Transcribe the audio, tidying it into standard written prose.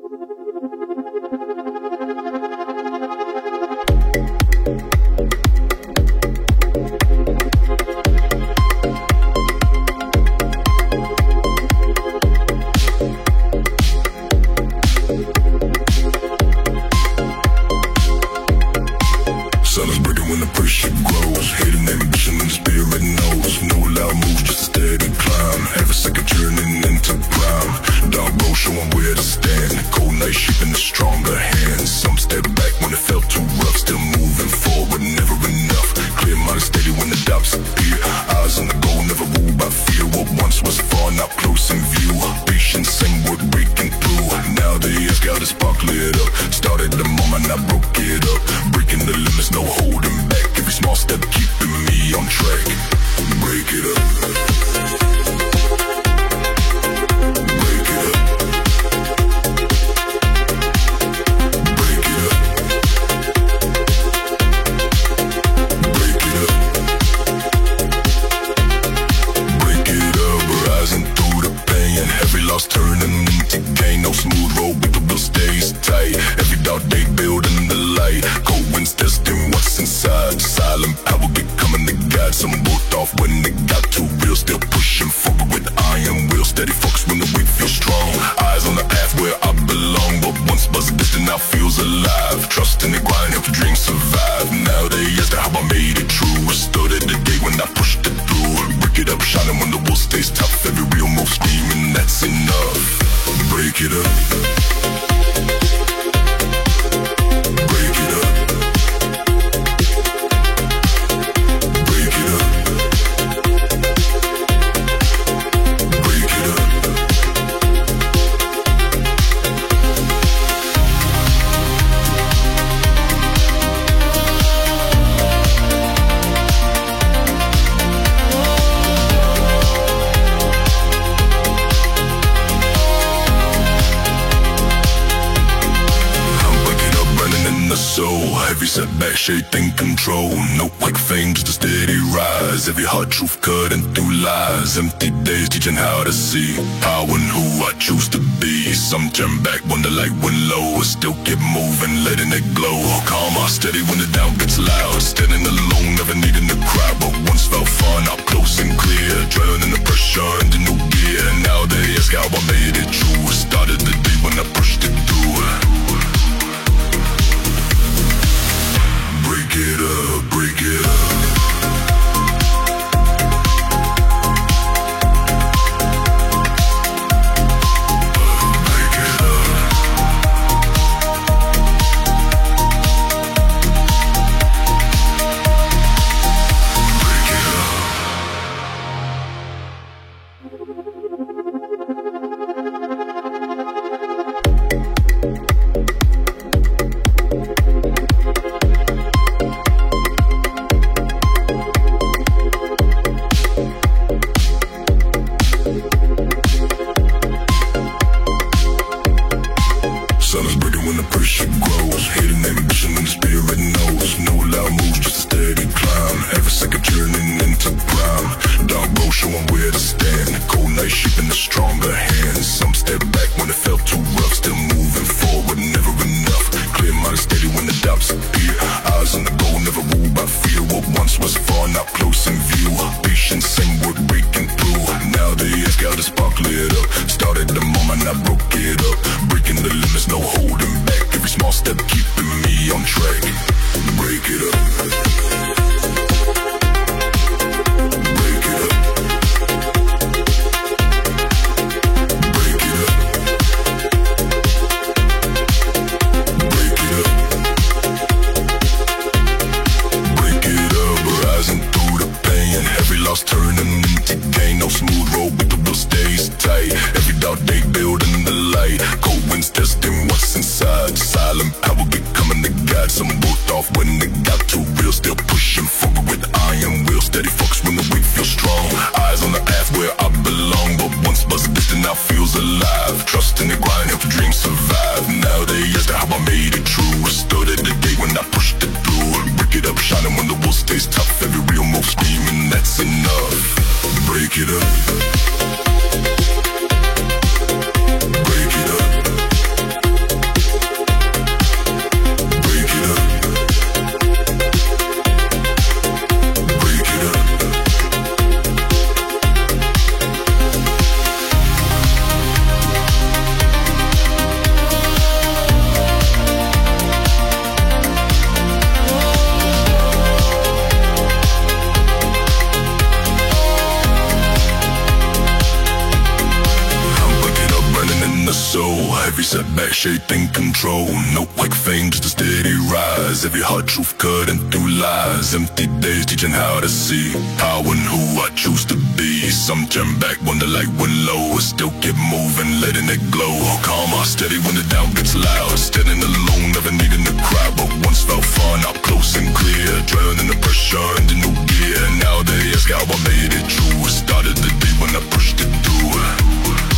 Shaping control, no quick fame, just a steady rise. Every hard truth cutting through lies. Empty days teaching how to see how and who I choose to be. Some turn back when the light went low, still keep moving, letting it glow. Calm, steady when the doubt gets loud. Standing alone, never needing a crowd, but once felt fun, up close and clear. Drowning the pressure into new gear. Now they ask how I made it true. Started the day when I pushed it through. Break it up, break it up. setback, shaping control. No quick fame, just a steady rise. Every hard truth cutting through lies. Empty days teaching how to see how and who I choose to be. Some turn back when the light went low, still keep moving, letting it glow. Calm or steady when the doubt gets loud. Standing alone, never needing a crowd, but once felt fun, up close and clear. Drowning the pressure in the new gear. Now they ask how I made it true. Started the day when I pushed it through.